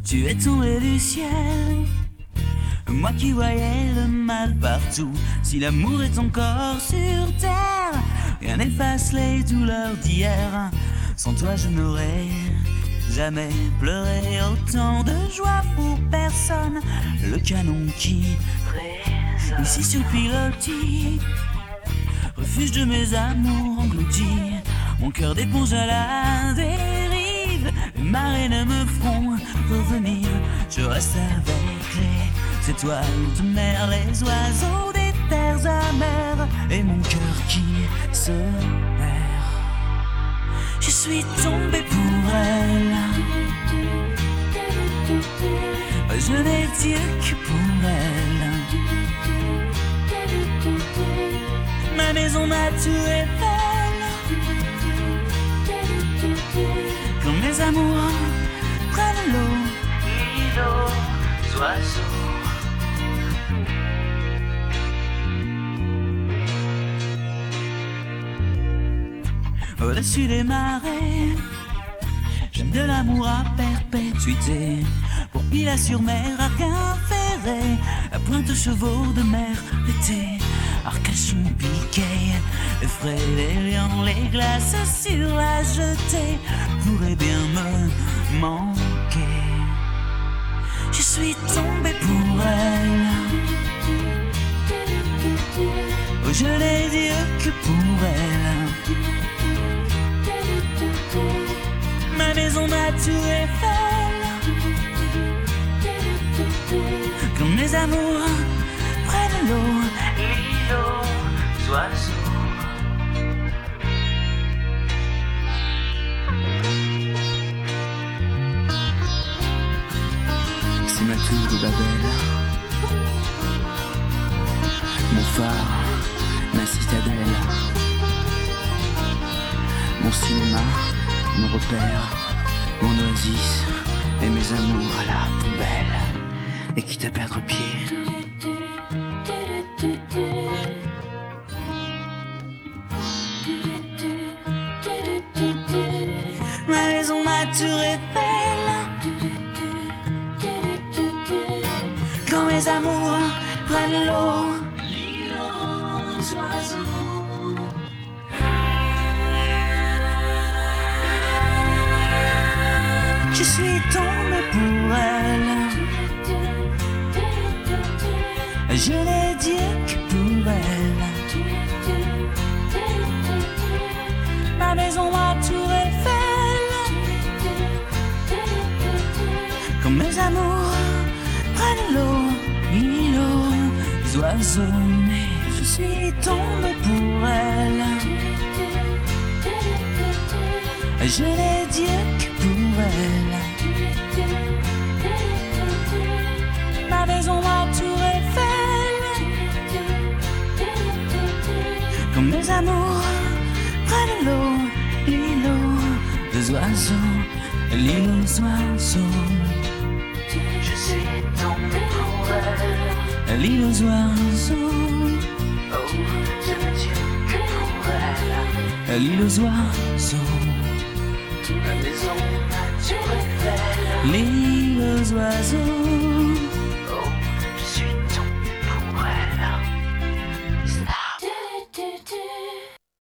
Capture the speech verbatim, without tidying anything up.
Tu es tombé du ciel, moi qui voyais le mal partout. Si l'amour est encore sur terre, rien n'efface les douleurs d'hier. Sans toi je n'aurais jamais pleuré, autant de joie pour personne. Le canon qui résonne ici sur pilotis, refuge de mes amours engloutis. Mon cœur d'éponge à la dérive, les marées ne me feront revenir. Je reste avec les étoiles de mer, les oiseaux des terres amères, et mon cœur qui se perd. Je suis tombé pour elle, je n'ai Dieu que pour elle. Ma maison, ma tour est belle, quand mes amours prennent l'eau, l'îlot, oiseaux. Au-dessus des marées, j'aime de l'amour à perpétuité. Pour Pilat-sur-Mer, Arc-en-Ferré, à Pointe-aux-Chevaux de mer l'été. Arcachon, Piquet, les frais, les lions, les glaces sur la jetée pourraient bien me manquer. Je suis tombé pour elle, oh, je n'ai Dieu que pour elle. Ma maison, ma tour Eiffel, quand mes amours prennent l'eau, l'îlot, oiseaux. C'est ma tour de Babel, mon phare, ma citadelle, mon cinéma, mon repère, mon oasis et mes amours à la poubelle, et quitte à perdre pied. Ma maison, ma tour est belle, quand mes amours prennent l'eau, l'îlot, oiseaux. Je suis tombé pour elle, je n'ai Dieu que pour elle. Ma maison, ma tour Eiffel, quand mes amours prennent l'eau, l'îlot, oiseaux. Mais je suis tombé pour elle, je n'ai Dieu que pour elle. Ma maison, ma tour Eiffel, quand mes amours prennent l'eau, l'îlot, les oiseaux, l'îlot, les oiseaux. Je suis tombé pour elle, l'îlot, les oiseaux. Oh, je ne Dieu que pour elle, l'îlot, les oiseaux. Ma maison, ma tour Eiffel, l'île aux oiseaux.